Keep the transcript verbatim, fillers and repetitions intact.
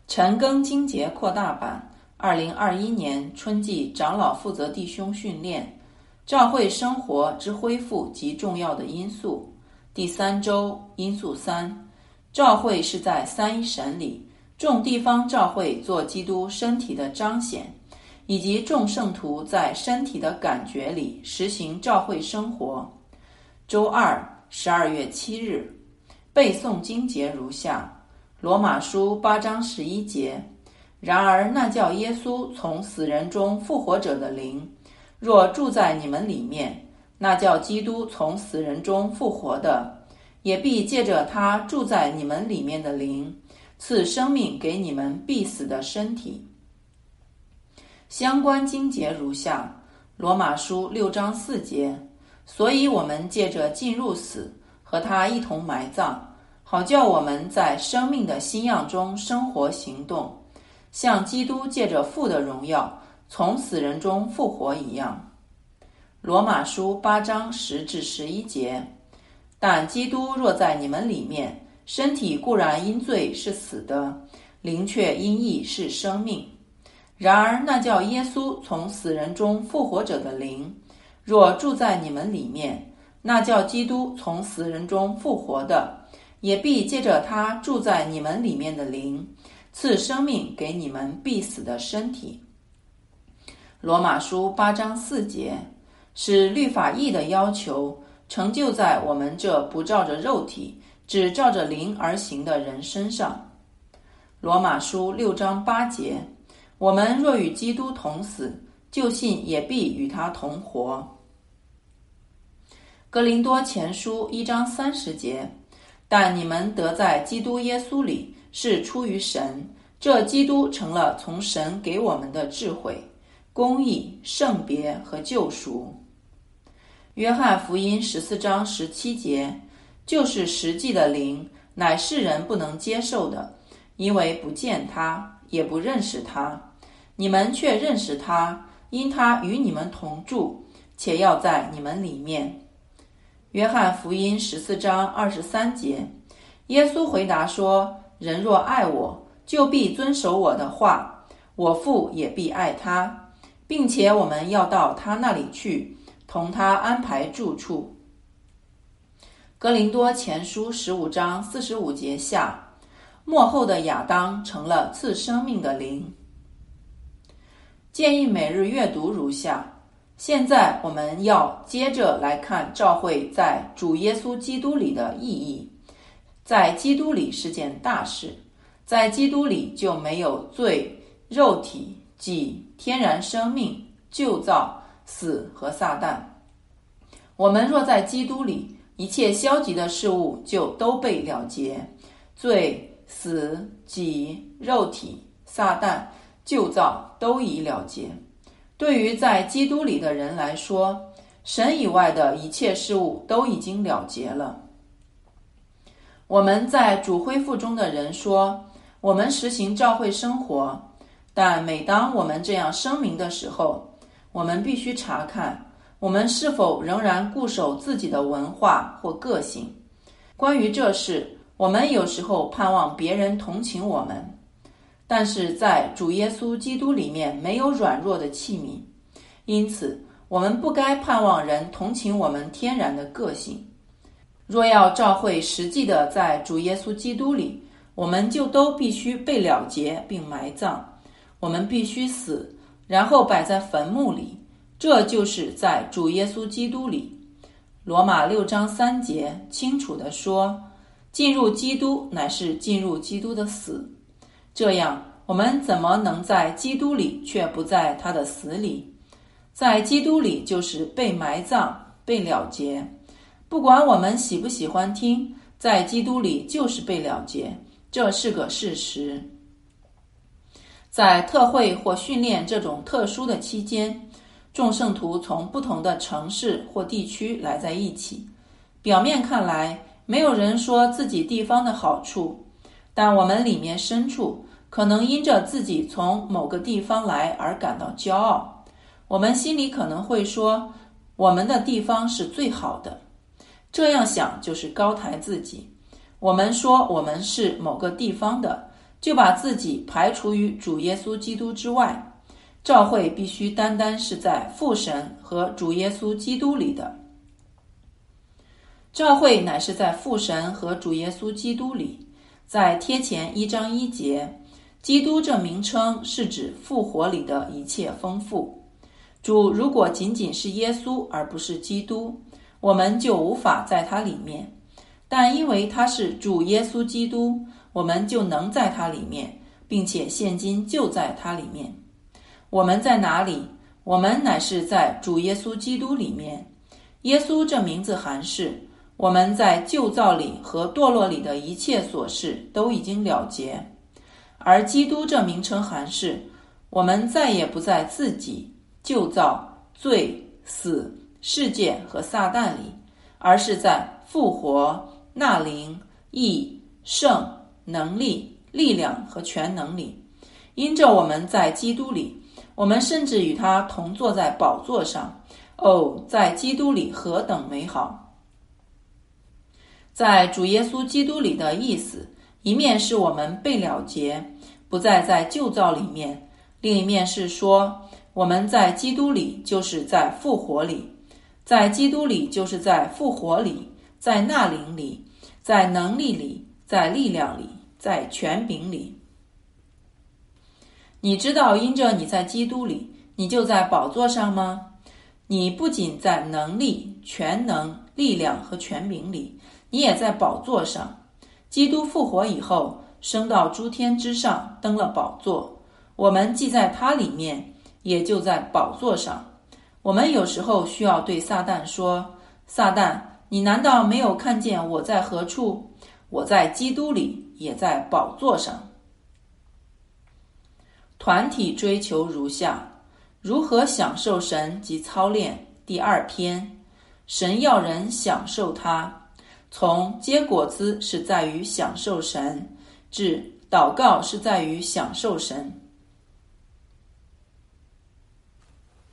陈庚金节扩大版，二零二一年春季长老负责弟兄训练，教会生活之恢复及重要的因素。第三周因素三，教会是在三一神里，众地方教会做基督身体的彰显，以及众圣徒在身体的感觉里实行教会生活。周二，十二月七日，背诵经节如下：罗马书八章十一节，然而那叫耶稣从死人中复活者的灵，若住在你们里面，那叫基督从死人中复活的，也必借着他住在你们里面的灵，赐生命给你们必死的身体。相关经节如下：罗马书六章四节，所以我们借着进入死，和他一同埋葬，好叫我们在生命的新样中生活行动，像基督借着父的荣耀从死人中复活一样。罗马书八章十至十一节，但基督若在你们里面，身体固然因罪是死的，灵却因义是生命。然而那叫耶稣从死人中复活者的灵，若住在你们里面，那叫基督从死人中复活的，也必借着他住在你们里面的灵，赐生命给你们必死的身体。罗马书八章四节，使律法义的要求成就在我们这不照着肉体，只照着灵而行的人身上。罗马书六章八节，我们若与基督同死，就信也必与他同活。哥林多前书一章三十节，但你们得在基督耶稣里是出于神，这基督成了从神给我们的智慧、公义、圣别和救赎。约翰福音十四章十七节，就是实际的灵，乃世人不能接受的，因为不见他，也不认识他。你们却认识他，因他与你们同住，且要在你们里面。约翰福音十四章二十三节，耶稣回答说：人若爱我，就必遵守我的话，我父也必爱他，并且我们要到他那里去，同他安排住处。哥林多前书十五章四十五节下，末后的亚当成了赐生命的灵。建议每日阅读如下。现在我们要接着来看教会在主耶稣基督里的意义。在基督里是件大事，在基督里就没有罪、肉体、己、天然生命、旧造、死和撒旦。我们若在基督里，一切消极的事物就都被了结，罪、死、己、肉体、撒旦、旧造都已了结。对于在基督里的人来说，神以外的一切事物都已经了结了。我们在主恢复中的人说，我们实行教会生活，但每当我们这样声明的时候，我们必须查看我们是否仍然固守自己的文化或个性。关于这事，我们有时候盼望别人同情我们，但是在主耶稣基督里面没有软弱的器皿，因此我们不该盼望人同情我们天然的个性。若要教会实际的在主耶稣基督里，我们就都必须被了结并埋葬，我们必须死，然后摆在坟墓里，这就是在主耶稣基督里。罗马六章三节清楚地说，进入基督乃是进入基督的死。这样，我们怎么能在基督里却不在他的死里？在基督里就是被埋葬、被了结。不管我们喜不喜欢听，在基督里就是被了结，这是个事实。在特会或训练这种特殊的期间，众圣徒从不同的城市或地区来在一起。表面看来，没有人说自己地方的好处，但我们里面深处可能因着自己从某个地方来而感到骄傲。我们心里可能会说，我们的地方是最好的。这样想就是高抬自己。我们说我们是某个地方的， 就把自己排除于主耶稣基督之外。教会必须单单是在父神和主耶稣基督里的。教会乃是在父神和主耶稣基督里。在帖前一章一节，基督这名称是指复活里的一切丰富。主如果仅仅是耶稣而不是基督，我们就无法在他里面，但因为他是主耶稣基督，我们就能在他里面，并且现今就在他里面。我们在哪里？我们乃是在主耶稣基督里面。耶稣这名字含示，我们在旧造里和堕落里的一切琐事都已经了结；而基督这名称含示，我们再也不在自己、旧造、罪、死、世界和撒旦里，而是在复活、纳灵、义、圣、能力、力量和全能里。因着我们在基督里，我们甚至与他同坐在宝座上。哦，在基督里何等美好！在主耶稣基督里的意思，一面是我们被了结，不再在旧造里面；另一面是说，我们在基督里就是在复活里，在基督里就是在复活里，在纳灵里，在能力里，在力量里，在权柄里。你知道因着你在基督里，你就在宝座上吗？你不仅在能力、全能、力量和权柄里，你也在宝座上。基督复活以后，升到诸天之上，登了宝座。我们既在他里面，也就在宝座上。我们有时候需要对撒旦说，撒旦，你难道没有看见我在何处？我在基督里，也在宝座上。团体追求如下：如何享受神及操练，第二篇。神要人享受他，从结果子是在于享受神，至祷告是在于享受神。